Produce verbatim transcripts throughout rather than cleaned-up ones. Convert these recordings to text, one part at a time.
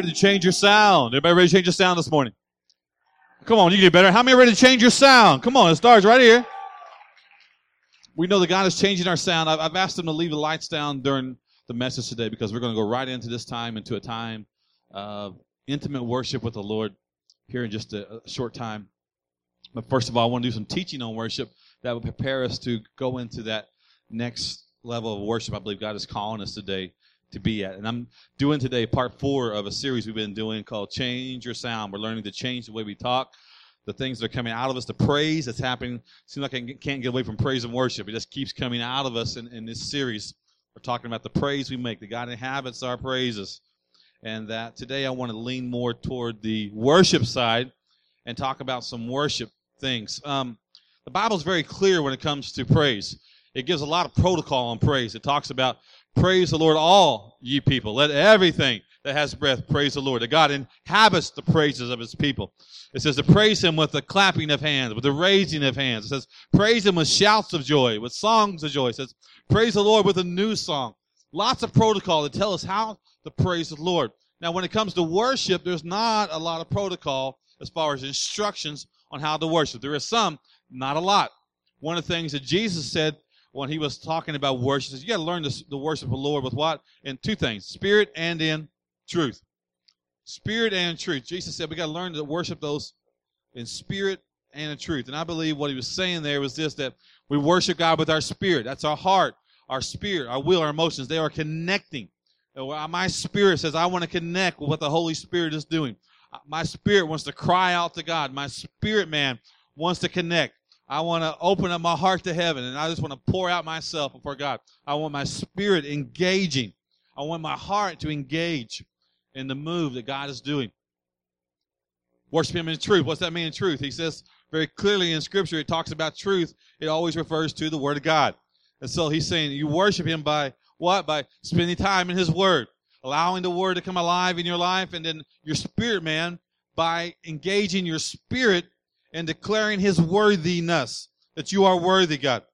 ready to change your sound? Everybody ready to change your sound this morning? Come on, you can do better. How many are ready to change your sound? Come on, it starts right here. We know that God is changing our sound. I've, I've asked them to leave the lights down during the message today because we're going to go right into this time, into a time of intimate worship with the Lord here in just a, a short time. But first of all, I want to do some teaching on worship that will prepare us to go into that next level of worship I believe God is calling us today to be at. And I'm doing today part four of a series we've been doing called Change Your Sound. We're learning to change the way we talk, the things that are coming out of us, the praise that's happening. Seems like I can't get away from praise and worship. It just keeps coming out of us in, in this series. We're talking about the praise we make. The God inhabits our praises. And that today I want to lean more toward the worship side and talk about some worship things. Um, the Bible's very clear when it comes to praise. It gives a lot of protocol on praise. It talks about praise the Lord, all ye people. Let everything that has breath praise the Lord. That God inhabits the praises of his people. It says to praise him with the clapping of hands, with the raising of hands. It says praise him with shouts of joy, with songs of joy. It says praise the Lord with a new song. Lots of protocol to tell us how to praise the Lord. Now, when it comes to worship, there's not a lot of protocol as far as instructions on how to worship. There is some, not a lot. One of the things that Jesus said when he was talking about worship is you got to learn to, to worship the Lord with what? In two things, spirit and in truth. Spirit and truth. Jesus said we got to learn to worship those in spirit and in truth. And I believe what he was saying there was this, that we worship God with our spirit. That's our heart, our spirit, our will, our emotions. They are connecting. My spirit says I want to connect with what the Holy Spirit is doing. My spirit wants to cry out to God. My spirit man wants to connect. I want to open up my heart to heaven, and I just want to pour out myself before God. I want my spirit engaging. I want my heart to engage in the move that God is doing. Worship him in truth. What's that mean in truth? He says very clearly in Scripture, it talks about truth. It always refers to the Word of God. And so he's saying you worship him by what? By spending time in his Word, allowing the Word to come alive in your life, and then your spirit man by engaging your spirit and declaring his worthiness, that you are worthy, God.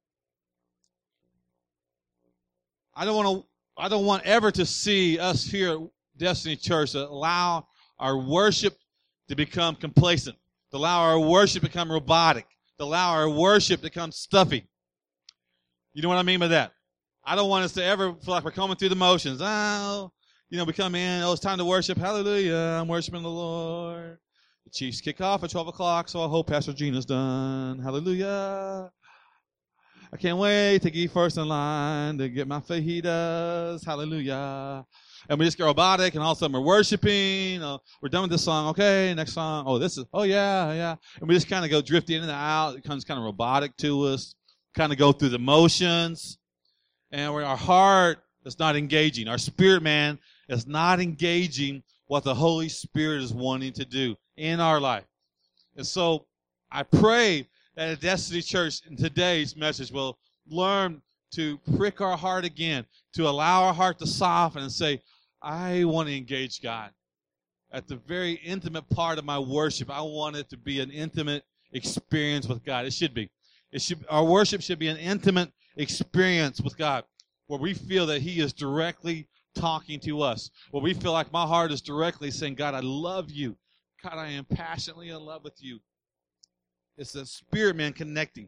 I don't want to, I don't want ever to see us here at Destiny Church allow our worship to become complacent, to allow our worship to become robotic, to allow our worship to become stuffy. You know what I mean by that? I don't want us to ever feel like we're coming through the motions. Oh, you know, we come in, oh, it's time to worship. Hallelujah, I'm worshiping the Lord. The Chiefs kick off at twelve o'clock, so I hope Pastor Gina's done. Hallelujah. I can't wait to get first in line to get my fajitas. Hallelujah. And we just get robotic, and all of a sudden we're worshiping. Uh, we're done with this song. Okay, next song. Oh, this is, oh, yeah, yeah. And we just kind of go drift in and out. It becomes kind of robotic to us, kind of go through the motions. And our heart is not engaging. Our spirit man is not engaging what the Holy Spirit is wanting to do in our life. And so I pray that at Destiny Church in today's message will learn to prick our heart again, to allow our heart to soften and say, I want to engage God. At the very intimate part of my worship, I want it to be an intimate experience with God. It should be. It should. Our worship should be an intimate experience with God, where we feel that he is directly talking to us, where we feel like my heart is directly saying, God, I love you. God, I am passionately in love with you. It's the spirit man connecting.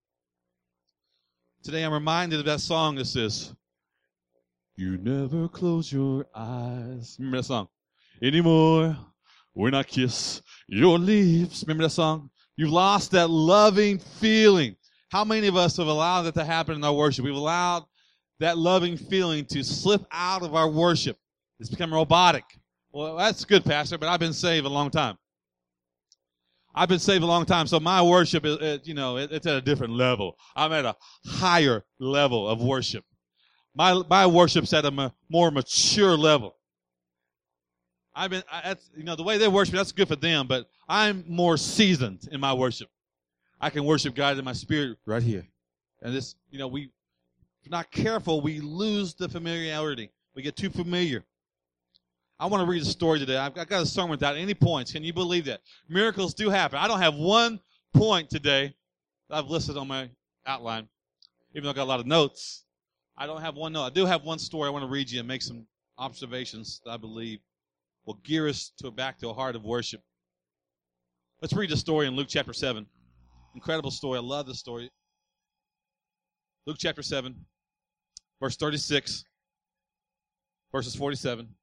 Today I'm reminded of that song that says, you never close your eyes. Remember that song? Anymore, when I kiss your lips. Remember that song? You've lost that loving feeling. How many of us have allowed that to happen in our worship? We've allowed that loving feeling to slip out of our worship. It's become robotic. Well, that's good, Pastor, but I've been saved a long time. I've been saved a long time, so my worship is, it, you know, it, it's at a different level. I'm at a higher level of worship. My my worship's at a ma- more mature level. I've been, I, that's, you know, the way they worship, that's good for them, but I'm more seasoned in my worship. I can worship God in my spirit right here. And this, you know, we, if we're not careful, we lose the familiarity. We get too familiar. I want to read a story today. I've got a sermon without any points. Can you believe that? Miracles do happen. I don't have one point today that I've listed on my outline, even though I've got a lot of notes. I don't have one note. I do have one story I want to read you and make some observations that I believe will gear us to back to a heart of worship. Let's read the story in Luke chapter seven. Incredible story. I love this story. Luke chapter seven, verse thirty-six, verses forty-seven. It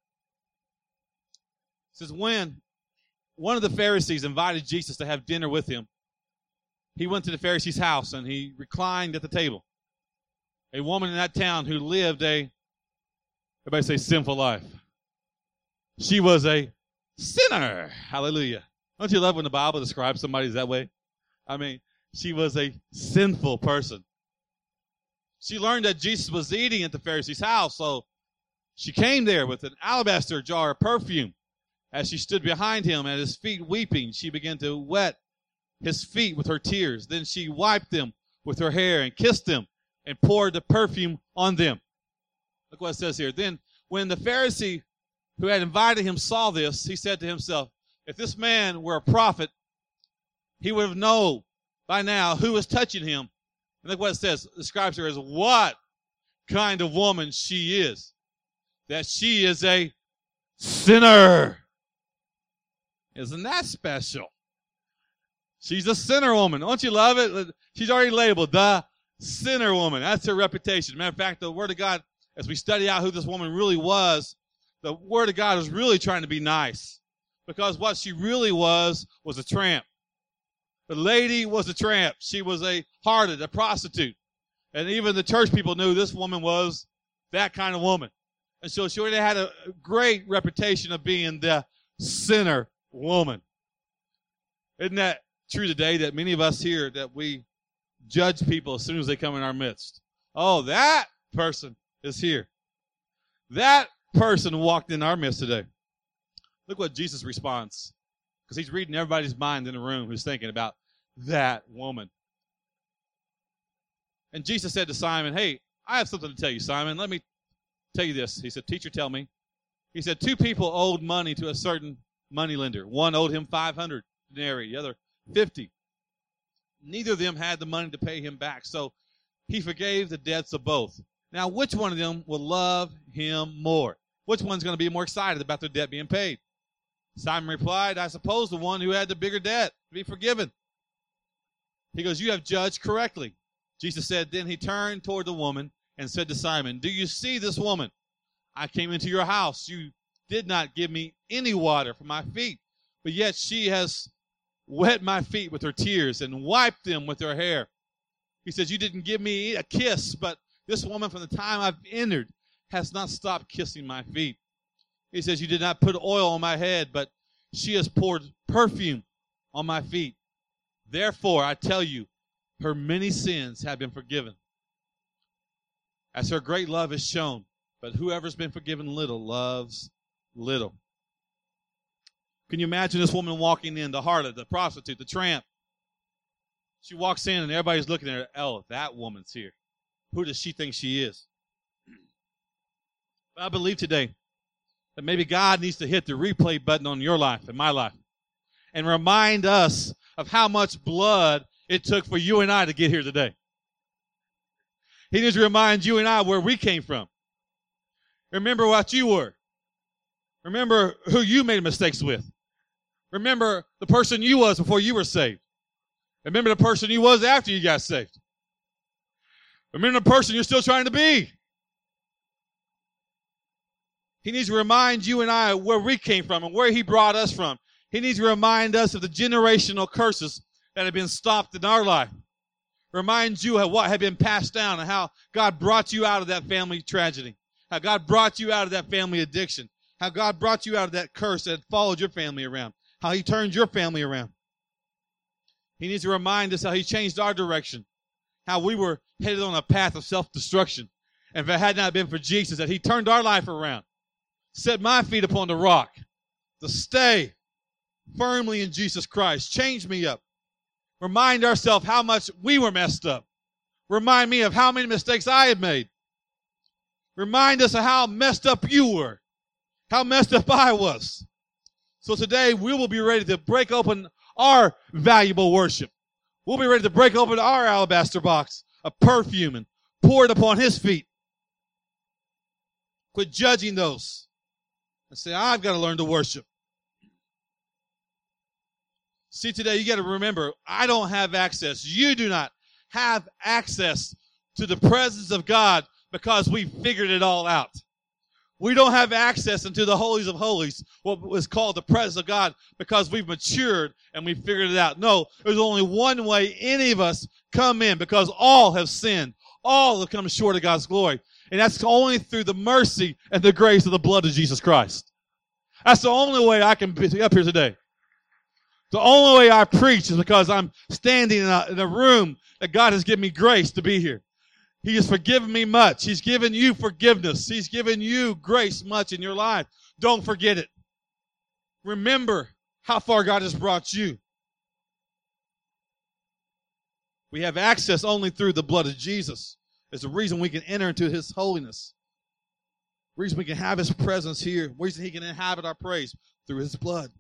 says, when one of the Pharisees invited Jesus to have dinner with him, he went to the Pharisee's house and he reclined at the table. A woman in that town who lived a, everybody say, sinful life. She was a sinner. Hallelujah. Don't you love when the Bible describes somebody that way? I mean, she was a sinful person. She learned that Jesus was eating at the Pharisee's house, so she came there with an alabaster jar of perfume. As she stood behind him at his feet weeping, she began to wet his feet with her tears. Then she wiped them with her hair and kissed them and poured the perfume on them. Look what it says here. Then when the Pharisee who had invited him saw this, he said to himself, if this man were a prophet, he would have known by now who was touching him. And look what it says. It describes her as what kind of woman she is. That she is a sinner. Isn't that special? She's a sinner woman. Don't you love it? She's already labeled the sinner woman. That's her reputation. Matter of fact, the Word of God, as we study out who this woman really was, the Word of God is really trying to be nice. Because what she really was was a tramp. The lady was a tramp. She was a harlot, a prostitute. And even the church people knew this woman was that kind of woman. And so she already had a great reputation of being the sinner woman. Isn't that true today that many of us here, that we judge people as soon as they come in our midst? Oh, that person is here. That person walked in our midst today. Look what Jesus responds. Because he's reading everybody's mind in the room who's thinking about that woman. And Jesus said to Simon, hey, I have something to tell you, Simon. Let me tell you this. He said, teacher, tell me. He said, two people owed money to a certain moneylender. One owed him five hundred denarii, the other fifty. Neither of them had the money to pay him back, so he forgave the debts of both. Now, which one of them will love him more? Which one's going to be more excited about their debt being paid? Simon replied, I suppose the one who had the bigger debt to be forgiven. He goes, you have judged correctly. Jesus said, then he turned toward the woman and said to Simon, do you see this woman? I came into your house. You did not give me any water for my feet, but yet she has wet my feet with her tears and wiped them with her hair. He says, you didn't give me a kiss, but this woman from the time I've entered has not stopped kissing my feet. He says, you did not put oil on my head, but she has poured perfume on my feet. Therefore, I tell you, her many sins have been forgiven, as her great love is shown. But whoever's been forgiven little loves little. Can you imagine this woman walking in, the harlot, the prostitute, the tramp? She walks in and everybody's looking at her. Oh, that woman's here. Who does she think she is? But I believe today that maybe God needs to hit the replay button on your life and my life and remind us of how much blood it took for you and I to get here today. He needs to remind you and I where we came from. Remember what you were. Remember who you made mistakes with. Remember the person you was before you were saved. Remember the person you was after you got saved. Remember the person you're still trying to be. He needs to remind you and I where we came from and where he brought us from. He needs to remind us of the generational curses that have been stopped in our life. Remind you of what had been passed down and how God brought you out of that family tragedy. How God brought you out of that family addiction. How God brought you out of that curse that followed your family around. How he turned your family around. He needs to remind us how he changed our direction. How we were headed on a path of self-destruction. And if it had not been for Jesus, that he turned our life around. Set my feet upon the rock. To stay firmly in Jesus Christ. Change me up. Remind ourselves how much we were messed up. Remind me of how many mistakes I had made. Remind us of how messed up you were. How messed up I was. So today we will be ready to break open our valuable worship. We'll be ready to break open our alabaster box of perfume and pour it upon his feet. Quit judging those and say, I've got to learn to worship. See, today you got to remember, I don't have access. You do not have access to the presence of God because we figured it all out. We don't have access into the holies of holies, what was called the presence of God, because we've matured and we figured it out. No, there's only one way any of us come in, because all have sinned. All have come short of God's glory. And that's only through the mercy and the grace of the blood of Jesus Christ. That's the only way I can be up here today. The only way I preach is because I'm standing in a, in a room that God has given me grace to be here. He has forgiven me much. He's given you forgiveness. He's given you grace much in your life. Don't forget it. Remember how far God has brought you. We have access only through the blood of Jesus. It's the reason we can enter into His holiness. The reason we can have His presence here. The reason He can inhabit our praise through His blood.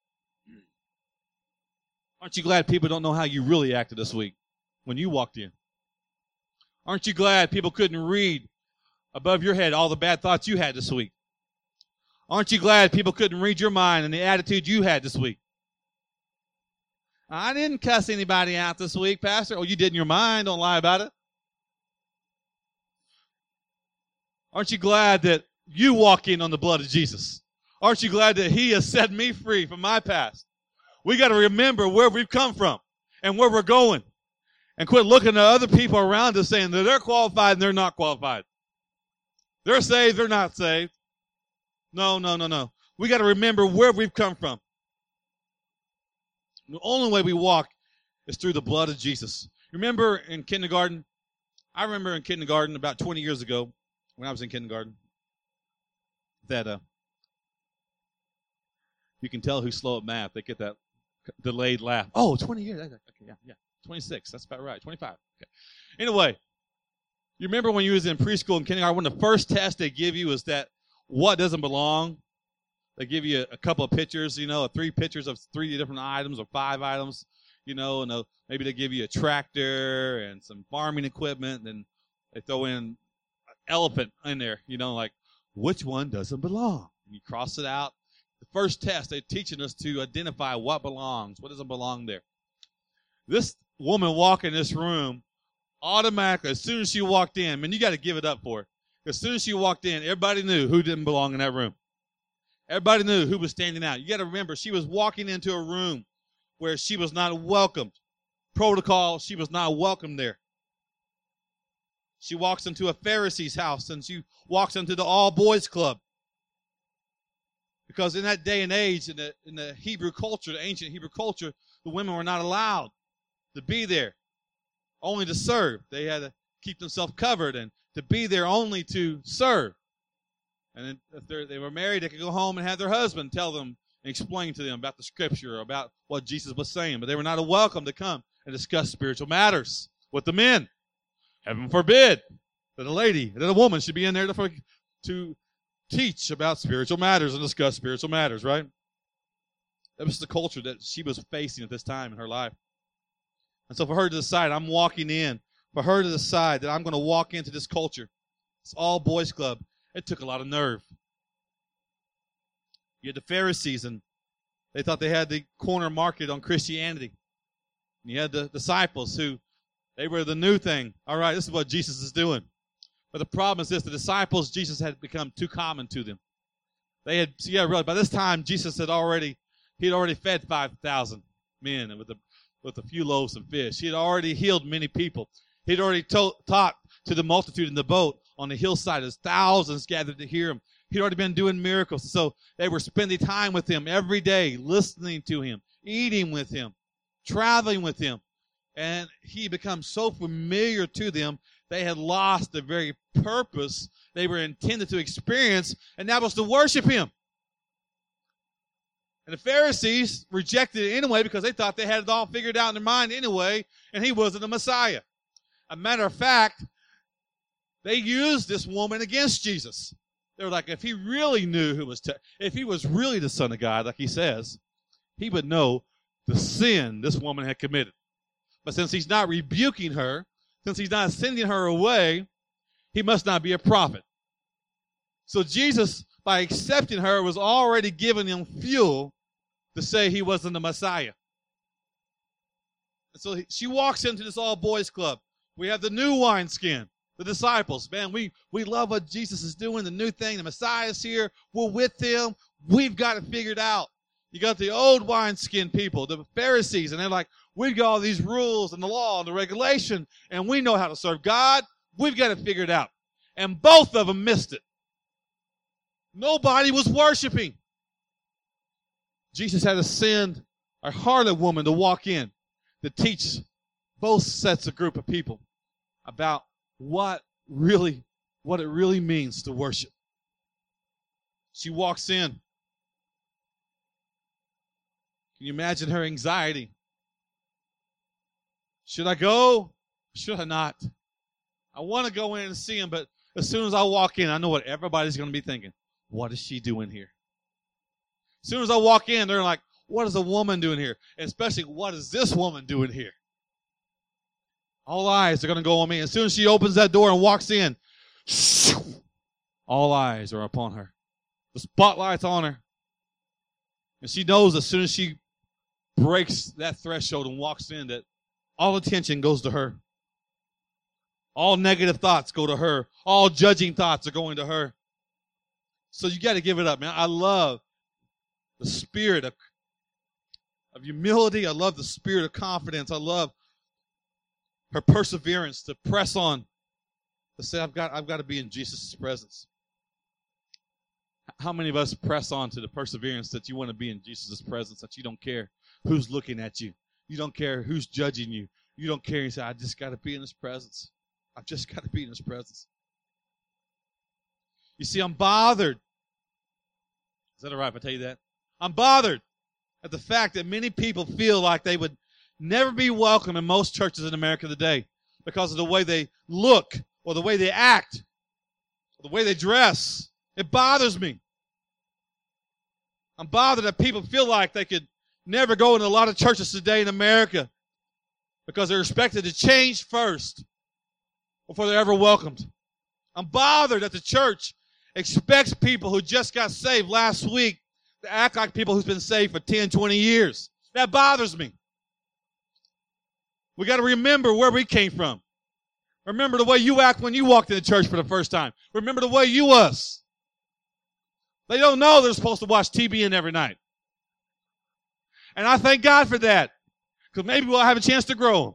Aren't you glad people don't know how you really acted this week when you walked in? Aren't you glad people couldn't read above your head all the bad thoughts you had this week? Aren't you glad people couldn't read your mind and the attitude you had this week? I didn't cuss anybody out this week, Pastor. Oh, you did in your mind. Don't lie about it. Aren't you glad that you walk in on the blood of Jesus? Aren't you glad that He has set me free from my past? We got to remember where we've come from and where we're going. And quit looking at other people around us saying that they're qualified and they're not qualified. They're saved, they're not saved. No, no, no, no. We got to remember where we've come from. The only way we walk is through the blood of Jesus. Remember in kindergarten? I remember in kindergarten about twenty years ago, when I was in kindergarten, that uh, you can tell who's slow at math. They get that delayed laugh. Oh, twenty years. Okay, yeah, yeah. twenty-six, that's about right. twenty-five. Okay. Anyway, you remember when you was in preschool and kindergarten, one of the first tests they give you is that what doesn't belong? They give you a, a couple of pictures, you know, three pictures of three different items or five items, you know, and they'll, maybe they give you a tractor and some farming equipment, and then they throw in an elephant in there, you know, like, which one doesn't belong? And you cross it out. The first test, they're teaching us to identify what belongs, what doesn't belong there. This woman walked in this room automatically, as soon as she walked in, man, you got to give it up for her. As soon as she walked in, everybody knew who didn't belong in that room. Everybody knew who was standing out. You got to remember, she was walking into a room where she was not welcomed. Protocol, she was not welcome there. She walks into a Pharisee's house, and she walks into the all-boys club. Because in that day and age, in the, in the Hebrew culture, the ancient Hebrew culture, the women were not allowed to be there, only to serve. They had to keep themselves covered and to be there only to serve. And if they were married, they could go home and have their husband tell them and explain to them about the scripture or about what Jesus was saying. But they were not welcome to come and discuss spiritual matters with the men. Heaven forbid that a lady, that a woman should be in there to, to teach about spiritual matters and discuss spiritual matters, right? That was the culture that she was facing at this time in her life. And so for her to decide, I'm walking in, for her to decide that I'm going to walk into this culture, this all-boys club, it took a lot of nerve. You had the Pharisees, and they thought they had the corner market on Christianity. And you had the disciples who, they were the new thing. All right, this is what Jesus is doing. But the problem is this, the disciples, Jesus had become too common to them. They had, so yeah, really, by this time, Jesus had already, he had already fed five thousand men with a, with a few loaves of fish. He had already healed many people. He had already to, taught to the multitude in the boat on the hillside as thousands gathered to hear him. He'd already been doing miracles. So they were spending time with him every day, listening to him, eating with him, traveling with him. And he became so familiar to them, they had lost the very purpose they were intended to experience, and that was to worship him. And the Pharisees rejected it anyway because they thought they had it all figured out in their mind anyway, and he wasn't the Messiah. A matter of fact, they used this woman against Jesus. They were like, if he really knew who was, te- if he was really the Son of God, like he says, he would know the sin this woman had committed. But since he's not rebuking her, since he's not sending her away, he must not be a prophet. So Jesus by accepting her, was already giving him fuel to say he wasn't the Messiah. And so he, she walks into this all-boys club. We have the new wineskin, the disciples. Man, we, we love what Jesus is doing, the new thing. The Messiah's here. We're with him. We've got it figured out. You got the old wineskin people, the Pharisees, and they're like, we've got all these rules and the law and the regulation, and we know how to serve God. We've got it figured out. And both of them missed it. Nobody was worshiping. Jesus had to send a harlot woman to walk in to teach both sets of group of people about what really, what it really means to worship. She walks in. Can you imagine her anxiety? Should I go? Should I not? I want to go in and see him, but as soon as I walk in, I know what everybody's going to be thinking. What is she doing here? As soon as I walk in, they're like, what is a woman doing here? And especially, what is this woman doing here? All eyes are going to go on me. As soon as she opens that door and walks in, all eyes are upon her. The spotlight's on her. And she knows as soon as she breaks that threshold and walks in that all attention goes to her. All negative thoughts go to her. All judging thoughts are going to her. So you got to give it up, man. I love the spirit of, of humility. I love the spirit of confidence. I love her perseverance to press on, to say, I've got, I've got to be in Jesus' presence. How many of us press on to the perseverance that you want to be in Jesus' presence, that you don't care who's looking at you. You don't care who's judging you. You don't care. You say, I just got to be in his presence. I've just got to be in his presence. You see, I'm bothered. Is that all right if I tell you that? I'm bothered at the fact that many people feel like they would never be welcome in most churches in America today because of the way they look or the way they act or the way they dress. It bothers me. I'm bothered that people feel like they could never go into a lot of churches today in America because they're expected to change first before they're ever welcomed. I'm bothered that the church expects people who just got saved last week to act like people who's been saved for ten, twenty years. That bothers me. We got to remember where we came from. Remember the way you act when you walked into church for the first time. Remember the way you was. They don't know they're supposed to watch T B N every night. And I thank God for that, because maybe we'll have a chance to grow.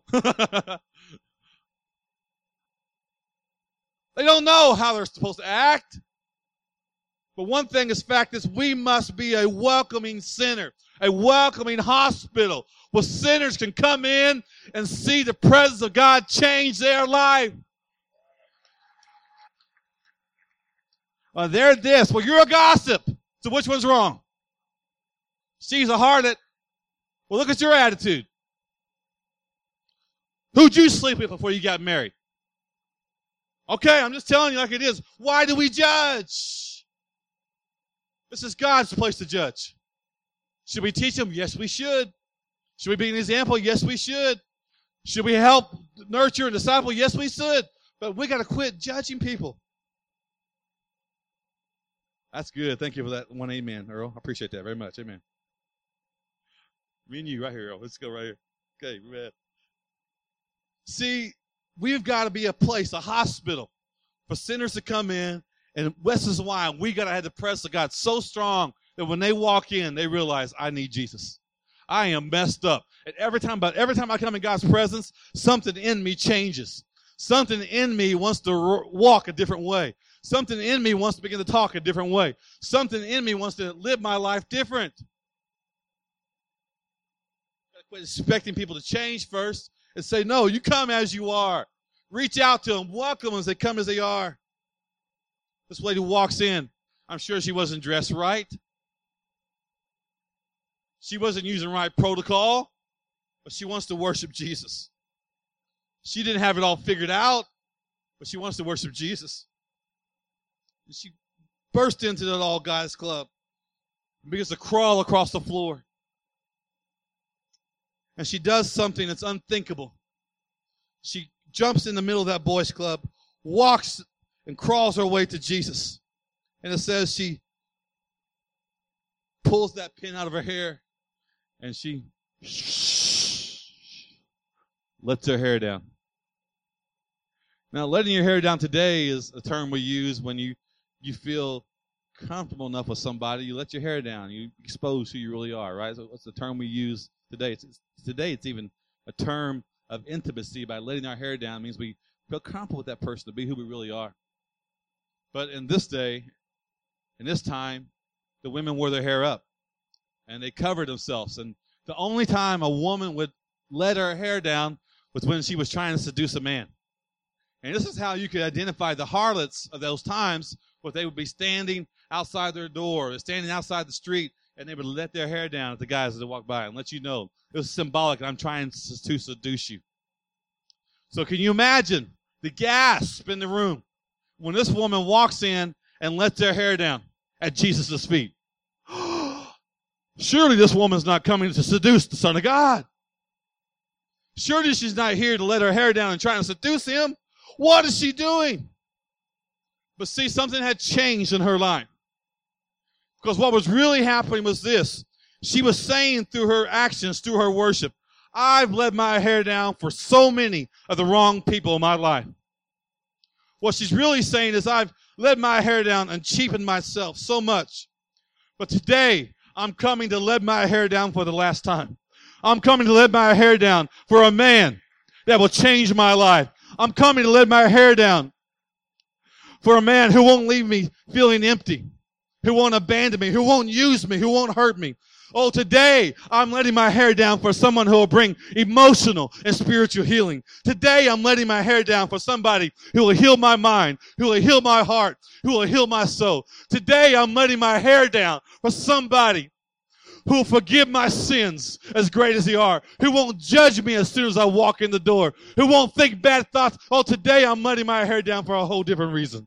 They don't know how they're supposed to act. But one thing is fact is we must be a welcoming center, a welcoming hospital where sinners can come in and see the presence of God change their life. Well, they're this. Well, you're a gossip. So which one's wrong? She's a harlot. Well, look at your attitude. Who'd you sleep with before you got married? Okay, I'm just telling you like it is. Why do we judge? This is God's place to judge. Should we teach them? Yes, we should. Should we be an example? Yes, we should. Should we help nurture and disciple? Yes, we should. But we got to quit judging people. That's good. Thank you for that one amen, Earl. I appreciate that very much. Amen. Me and you right here, Earl. Let's go right here. Okay, man. See, we've got to be a place, a hospital for sinners to come in. And this is why we got to have the presence of God so strong that when they walk in, they realize, I need Jesus. I am messed up. And every time, but every time I come in God's presence, something in me changes. Something in me wants to walk a different way. Something in me wants to begin to talk a different way. Something in me wants to live my life different. Got to quit expecting people to change first and say, no, you come as you are. Reach out to them. Welcome them as they come as they are. This lady walks in. I'm sure she wasn't dressed right. She wasn't using right protocol, but she wants to worship Jesus. She didn't have it all figured out, but she wants to worship Jesus. And she burst into that all guys club and begins to crawl across the floor. And she does something that's unthinkable. She jumps in the middle of that boys club, walks and crawls her way to Jesus. And it says she pulls that pin out of her hair, and she lets her hair down. Now, letting your hair down today is a term we use when you, you feel comfortable enough with somebody. You let your hair down. You expose who you really are, right? So what's the term we use today? It's, it's, today it's even a term of intimacy. By letting our hair down, it means we feel comfortable with that person to be who we really are. But in this day, in this time, the women wore their hair up, and they covered themselves. And the only time a woman would let her hair down was when she was trying to seduce a man. And this is how you could identify the harlots of those times, where they would be standing outside their door, or standing outside the street, and they would let their hair down at the guys as they walk by and let you know it was symbolic. I'm trying to, to seduce you. So can you imagine the gasp in the room when this woman walks in and lets her hair down at Jesus' feet? Surely this woman's not coming to seduce the Son of God. Surely she's not here to let her hair down and trying to seduce him. What is she doing? But see, something had changed in her life. Because what was really happening was this. She was saying through her actions, through her worship, I've let my hair down for so many of the wrong people in my life. What she's really saying is, I've let my hair down and cheapened myself so much. But today, I'm coming to let my hair down for the last time. I'm coming to let my hair down for a man that will change my life. I'm coming to let my hair down for a man who won't leave me feeling empty, who won't abandon me, who won't use me, who won't hurt me. Oh, today I'm letting my hair down for someone who will bring emotional and spiritual healing. Today I'm letting my hair down for somebody who will heal my mind, who will heal my heart, who will heal my soul. Today I'm letting my hair down for somebody who will forgive my sins as great as they are, who won't judge me as soon as I walk in the door, who won't think bad thoughts. Oh, today I'm letting my hair down for a whole different reason.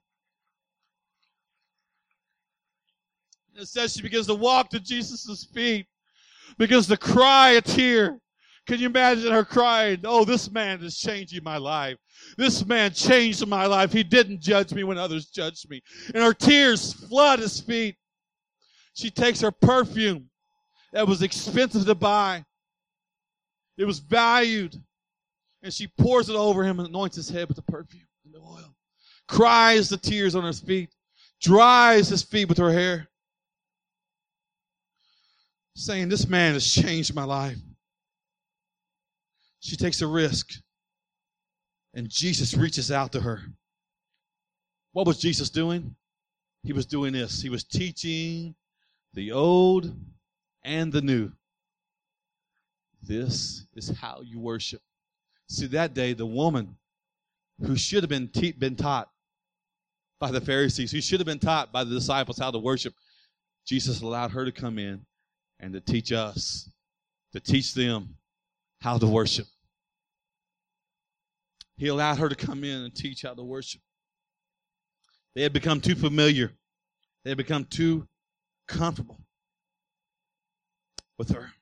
It says she begins to walk to Jesus' feet, begins to cry a tear. Can you imagine her crying? Oh, this man is changing my life. This man changed my life. He didn't judge me when others judged me. And her tears flood his feet. She takes her perfume that was expensive to buy. It was valued. And she pours it over him and anoints his head with the perfume and the oil. Cries the tears on his feet. Dries his feet with her hair. Saying, this man has changed my life. She takes a risk. And Jesus reaches out to her. What was Jesus doing? He was doing this. He was teaching the old and the new. This is how you worship. See, that day, the woman who should have been, te- been taught by the Pharisees, who should have been taught by the disciples how to worship, Jesus allowed her to come in and to teach us, to teach them how to worship. He allowed her to come in and teach how to worship. They had become too familiar. They had become too comfortable with her.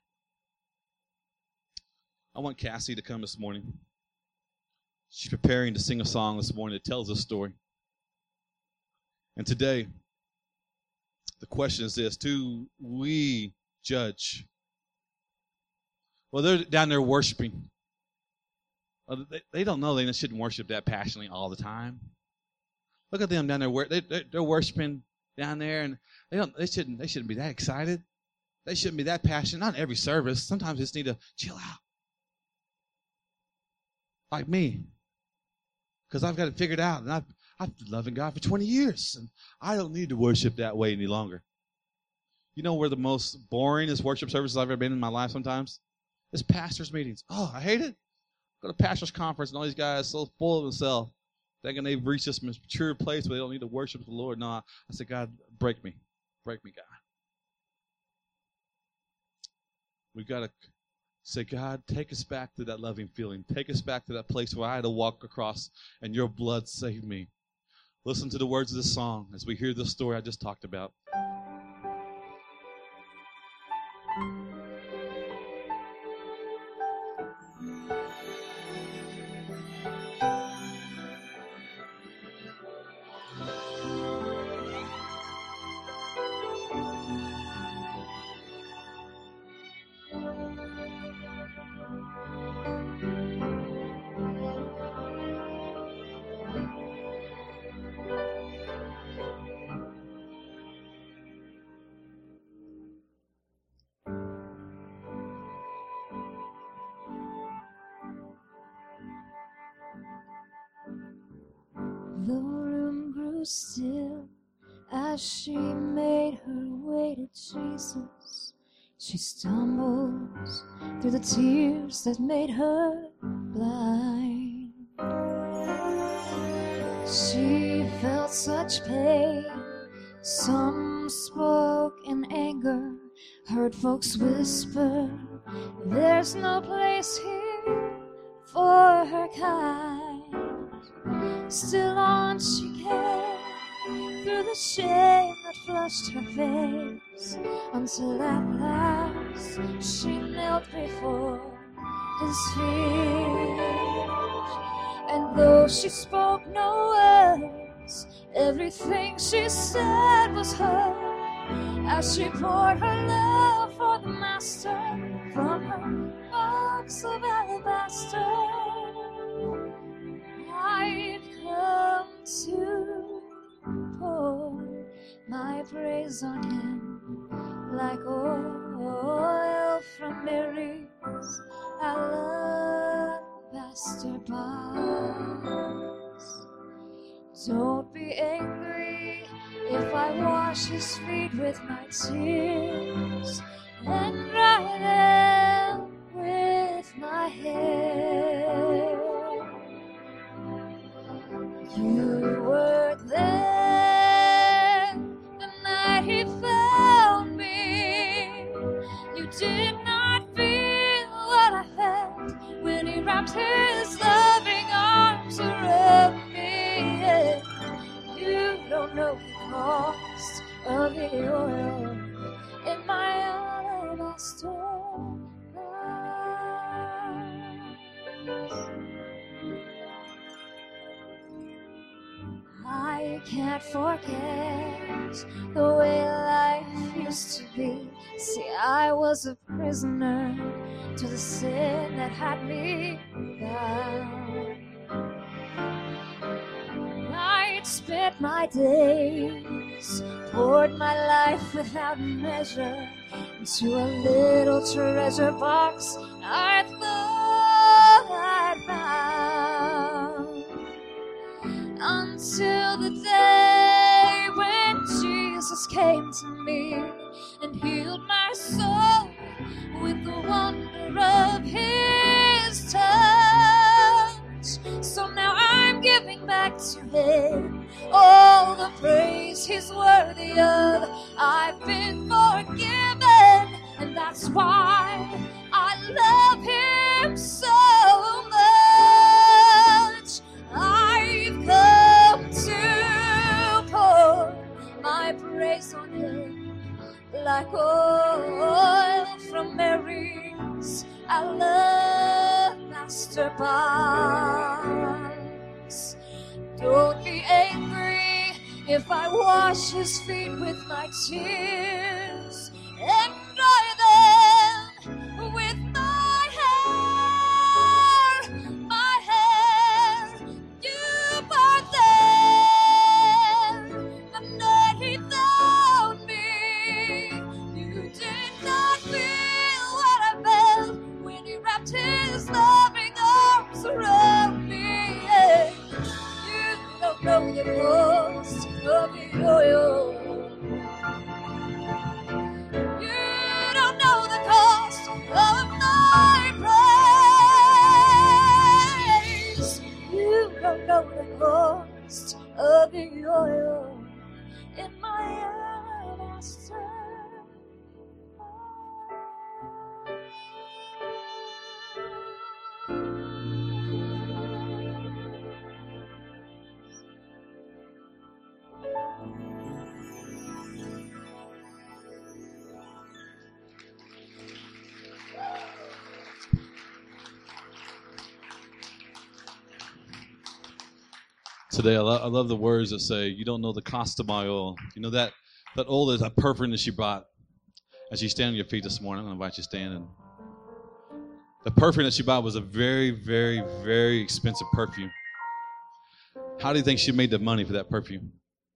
I want Cassie to come this morning. She's preparing to sing a song this morning that tells this story. And today, the question is this: do we judge? Well, they're down there worshiping. Well, they, they don't know they shouldn't worship that passionately all the time. Look at them down there. They, they're, they're worshiping down there, and they don't. They shouldn't. They shouldn't be that excited. They shouldn't be that passionate. Not in every service. Sometimes they just need to chill out, like me, because I've got it figured out, and I've I've been loving God for twenty years, and I don't need to worship that way any longer. You know where the most boringest worship services I've ever been in my life sometimes? It's pastors' meetings. Oh, I hate it. Go to pastor's conference, and all these guys so full of themselves, thinking they've reached this mature place where they don't need to worship the Lord. No, I said, God, break me. Break me, God. We've got to say, God, take us back to that loving feeling. Take us back to that place where I had to walk across, and your blood saved me. Listen to the words of this song as we hear this story I just talked about. The room grew still as she made her way to Jesus. She stumbles through the tears that made her blind. She felt such pain. Some spoke in anger, heard folks whisper, there's no place here for her kind. Still on she came, through the shame that flushed her face, until at last she knelt before his feet. And though she spoke no words, everything she said was heard, as she poured her love for the Master from her box of alabaster. I've come to pour my praise on him like oil from Mary's alabaster box. Don't be angry if I wash his feet with my tears and dry them with my hair. You were there the night he found me. You did not feel what I felt when he wrapped his loving arms around me. You don't know the cost of the oil in my alabaster box. I can't forget the way life used to be. See, I was a prisoner to the sin that had me bound. I'd spent my days, poured my life without measure into a little treasure box I thought I'd found. Until the day when Jesus came to me and healed my soul with the wonder of his touch. So now I'm giving back to him all the praise he's worthy of. I've been forgiven, and that's why I love him so much. I've come to pour my praise on him like oil from Mary's alabaster box. Don't be angry if I wash his feet with my tears and dry them with my hair. My hair, you were there the night he found me. You did not feel what I felt when he wrapped his loving arms around me. You don't know the cost of the oil. You don't know the cost of my praise. You don't know the cost of the oil in my alabaster. Today, I, lo- I love the words that say, you don't know the cost of my oil. You know, that, that oil is a perfume that she brought. As you stand on your feet this morning, I'm going to invite you to stand. And the perfume that she bought was a very, very, very expensive perfume. How do you think she made the money for that perfume?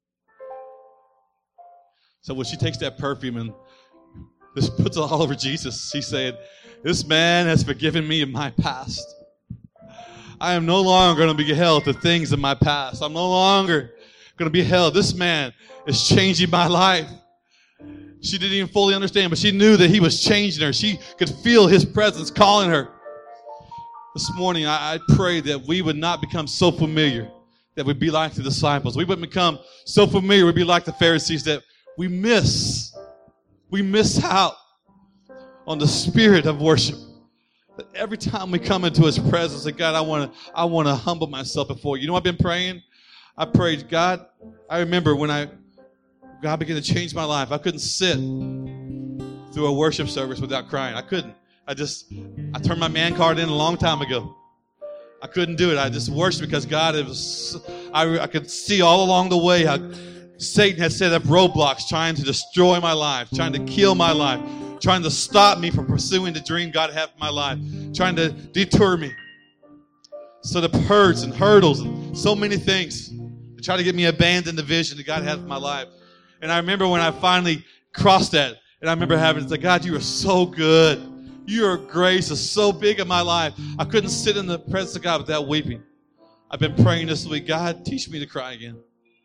So when she takes that perfume and just puts it all over Jesus, she said, this man has forgiven me of my past. I am no longer going to be held to things in my past. I'm no longer going to be held. This man is changing my life. She didn't even fully understand, but she knew that he was changing her. She could feel his presence calling her. This morning, I, I pray that we would not become so familiar that we'd be like the disciples. We wouldn't become so familiar, we'd be like the Pharisees, that we miss, we miss out on the spirit of worship. That every time we come into his presence, that God, I want to I want to humble myself before you. You know, I've been praying. I prayed, God, I remember when I, God began to change my life. I couldn't sit through a worship service without crying. I couldn't. I just, I turned my man card in a long time ago. I couldn't do it. I just worshiped because God, it was, I, I could see all along the way how Satan had set up roadblocks trying to destroy my life, trying to kill my life, trying to stop me from pursuing the dream God had for my life, trying to detour me. So the hurts and hurdles and so many things to try to get me abandon the vision that God had for my life. And I remember when I finally crossed that, and I remember having to say, God, you are so good. Your grace is so big in my life. I couldn't sit in the presence of God without weeping. I've been praying this week, God, teach me to cry again.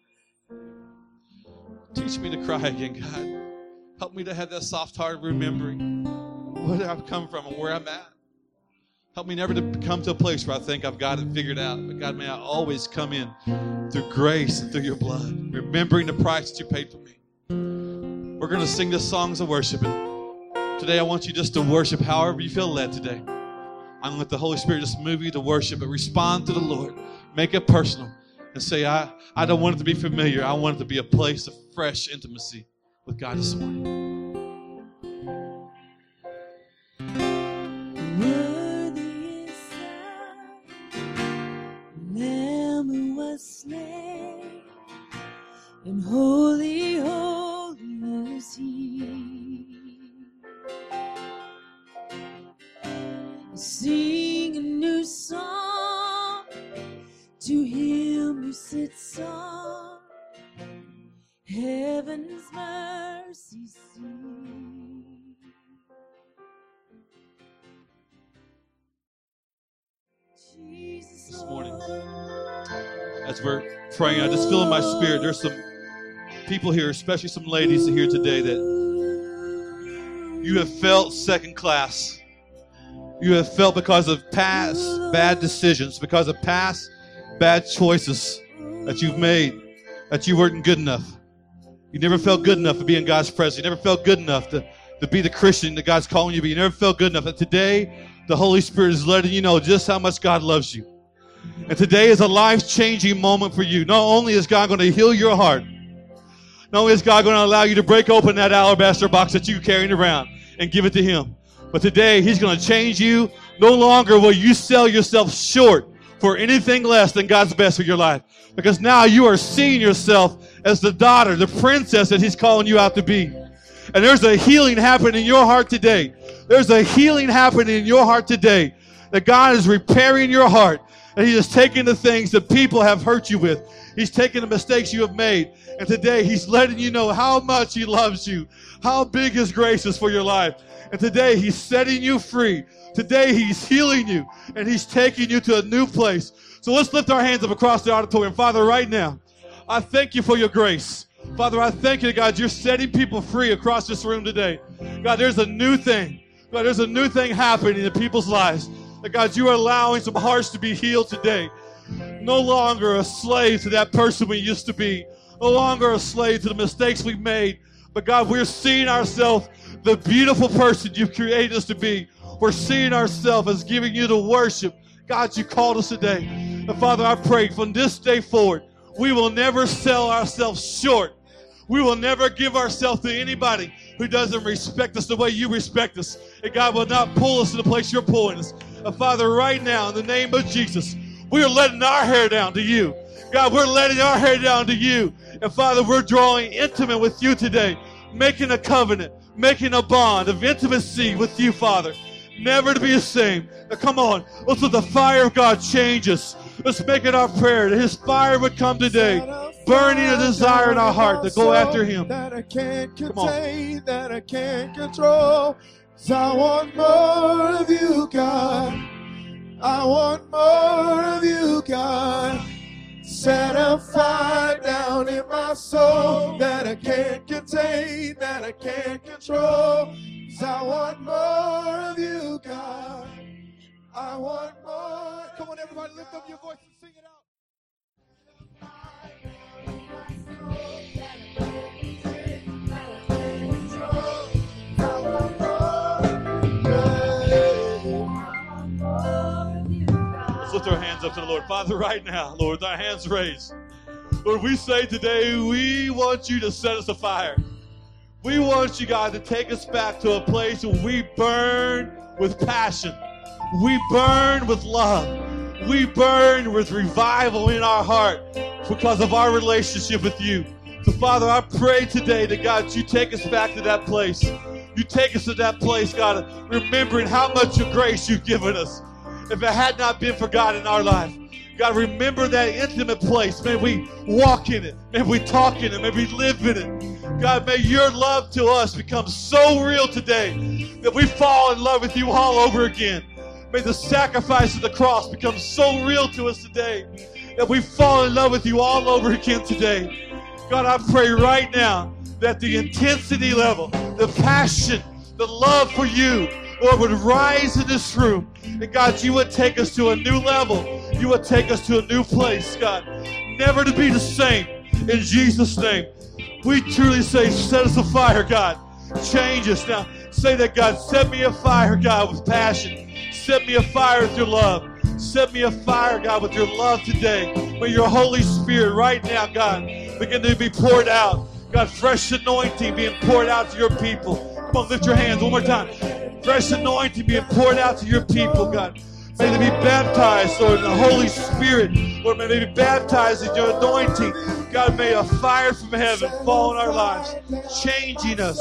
Teach me to cry again, God. Help me to have that soft heart of remembering where I've come from and where I'm at. Help me never to come to a place where I think I've got it figured out. But God, may I always come in through grace and through your blood, remembering the price that you paid for me. We're going to sing the songs of worship. And today I want you just to worship however you feel led today. I'm going to let the Holy Spirit just move you to worship, but respond to the Lord. Make it personal and say, I, I don't want it to be familiar. I want it to be a place of fresh intimacy with God this morning. Worthy is the Lamb who was slain, and holy, holy is He. Sing a new song to Him who sits on heaven's mercy seat. Jesus, This morning, as we're praying, I just feel in my spirit there's some people here, especially some ladies here today, that you have felt second class. You have felt because of past bad decisions, because of past bad choices that you've made, that you weren't good enough. You never felt good enough to be in God's presence. You never felt good enough to, to be the Christian that God's calling you to be. You never felt good enough. And today, the Holy Spirit is letting you know just how much God loves you. And today is a life-changing moment for you. Not only is God going to heal your heart, not only is God going to allow you to break open that alabaster box that you're carrying around and give it to Him, but today He's going to change you. No longer will you sell yourself short for anything less than God's best for your life. Because now you are seeing yourself as the daughter, the princess that He's calling you out to be. And there's a healing happening in your heart today. There's a healing happening in your heart today. That God is repairing your heart. And He is taking the things that people have hurt you with. He's taking the mistakes you have made. And today He's letting you know how much He loves you. How big His grace is for your life. And today He's setting you free. Today He's healing you. And He's taking you to a new place. So let's lift our hands up across the auditorium. Father, right now, I thank you for your grace. Father, I thank you, God, you're setting people free across this room today. God, there's a new thing. God, there's a new thing happening in people's lives. That, God, you are allowing some hearts to be healed today. No longer a slave to that person we used to be. No longer a slave to the mistakes we made. But, God, we're seeing ourselves the beautiful person you've created us to be. We're seeing ourselves as giving you the worship. God, you called us today. And, Father, I pray from this day forward, we will never sell ourselves short. We will never give ourselves to anybody who doesn't respect us the way you respect us. And God will not pull us to the place you're pulling us. And Father, right now, in the name of Jesus, we are letting our hair down to you. God, we're letting our hair down to you. And Father, we're drawing intimate with you today, making a covenant, making a bond of intimacy with you, Father. Never to be the same. Now, come on, let's let the fire of God change us. Let's make it our prayer that His fire would come today, burning a desire in our heart to go after Him. That I can't contain, that I can't control. So I want more of you, God. I want more of you, God. Set a fire down in my soul that I can't contain, that I can't control. 'Cause I want more of you, God. I want more. Come on, everybody, lift up your voice and sing it out. Let's lift our hands up to the Lord. Father, right now, Lord, with our hands raised, Lord, we say today, we want you to set us afire. We want you, God, to take us back to a place where we burn with passion. We burn with love. We burn with revival in our heart because of our relationship with you. So, Father, I pray today that, God, you take us back to that place. You take us to that place, God, remembering how much of grace you've given us. If it had not been for God in our life, God, remember that intimate place. May we walk in it. May we talk in it. May we live in it. God, may your love to us become so real today that we fall in love with you all over again. May the sacrifice of the cross become so real to us today that we fall in love with you all over again today. God, I pray right now that the intensity level, the passion, the love for you, Lord, would rise in this room. And God, you would take us to a new level. You would take us to a new place, God. Never to be the same. In Jesus' name. We truly say, set us afire, God. Change us now. Say that, God, set me afire, God, with passion. Set me afire with your love. Set me afire, God, with your love today. May your Holy Spirit right now, God, begin to be poured out. God, fresh anointing being poured out to your people. Come on, lift your hands one more time. Fresh anointing being poured out to your people, God. May they be baptized, Lord, in the Holy Spirit. Lord, may they be baptized in your anointing. God, may a fire from heaven fall in our lives, changing us,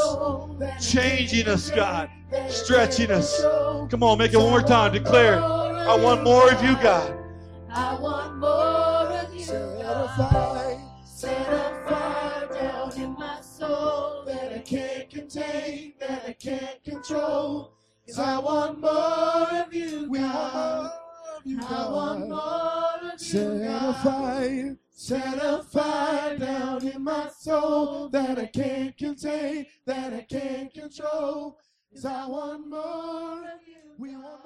changing us, God, stretching us. Come on, make it one more time. Declare, I want more of you, God. I want more of you, Set a God. fire Set a fire down in my soul that I can't contain, that I can't control. 'Cause I want more of you, We want God. more You, I want more of Set you, a God. fire, set a fire down in my soul that I can't contain, that I can't control. 'Cause I want more of you. We want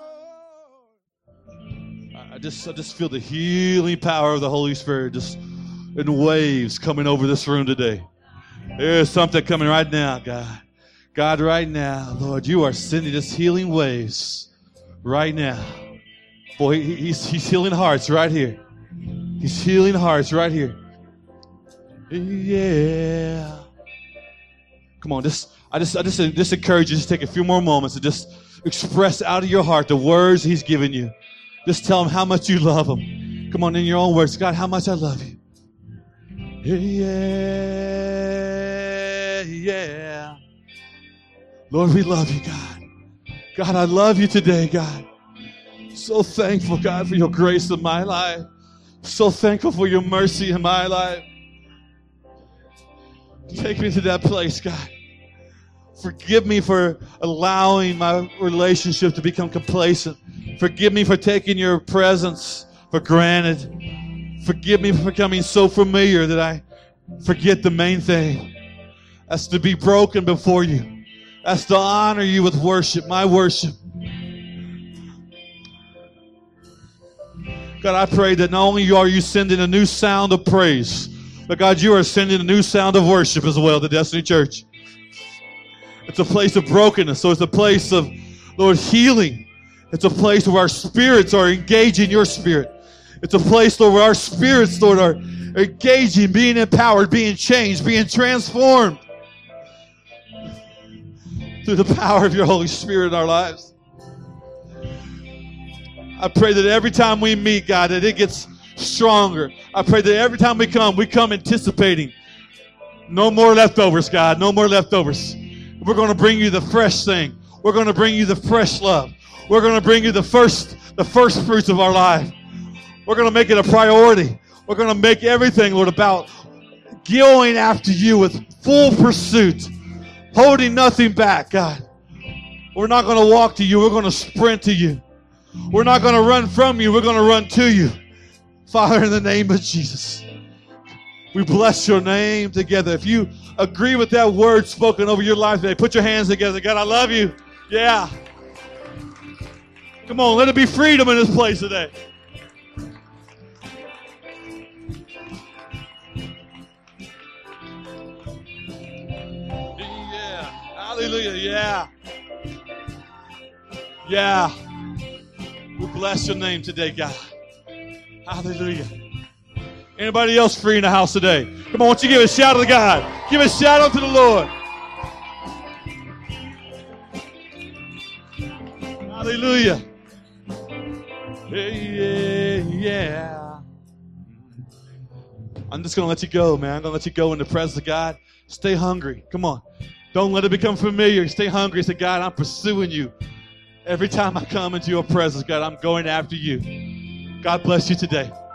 more. I just, I just feel the healing power of the Holy Spirit just in waves coming over this room today. There's something coming right now, God. God, right now, Lord, you are sending us healing waves right now. Boy, he, he's, he's healing hearts right here. He's healing hearts right here. Yeah. Come on, just I just I just, just encourage you to take a few more moments and just express out of your heart the words he's given you. Just tell him how much you love him. Come on, in your own words. God, how much I love you. Yeah, yeah. Lord, we love you, God. God, I love you today, God. So thankful, God, for your grace in my life. So thankful for your mercy in my life. Take me to that place, God. Forgive me for allowing my relationship to become complacent. Forgive me for taking your presence for granted. Forgive me for becoming so familiar that I forget the main thing. That's to be broken before you. That's to honor you with worship, my worship. God, I pray that not only are you sending a new sound of praise, but God, you are sending a new sound of worship as well to Destiny Church. It's a place of brokenness, so it's a place of, Lord, healing. It's a place where our spirits are engaging your spirit. It's a place, Lord, where our spirits, Lord, are engaging, being empowered, being changed, being transformed through the power of your Holy Spirit in our lives. I pray that every time we meet, God, that it gets stronger. I pray that every time we come, we come anticipating. No more leftovers, God. No more leftovers. We're going to bring you the fresh thing. We're going to bring you the fresh love. We're going to bring you the first, the first fruits of our life. We're going to make it a priority. We're going to make everything, Lord, about going after you with full pursuit, holding nothing back, God. We're not going to walk to you. We're going to sprint to you. We're not going to run from you. We're going to run to you. Father, in the name of Jesus, we bless your name together. If you agree with that word spoken over your life today, put your hands together. God, I love you. Yeah. Come on, let it be freedom in this place today. Yeah. Hallelujah. Yeah. Yeah. We bless your name today, God. Hallelujah. Anybody else free in the house today? Come on, why don't you give a shout out to God? Give a shout out to the Lord. Hallelujah. Yeah, yeah. I'm just going to let you go, man. I'm going to let you go in the presence of God. Stay hungry. Come on. Don't let it become familiar. Stay hungry. Say, God, I'm pursuing you. Every time I come into your presence, God, I'm going after you. God bless you today.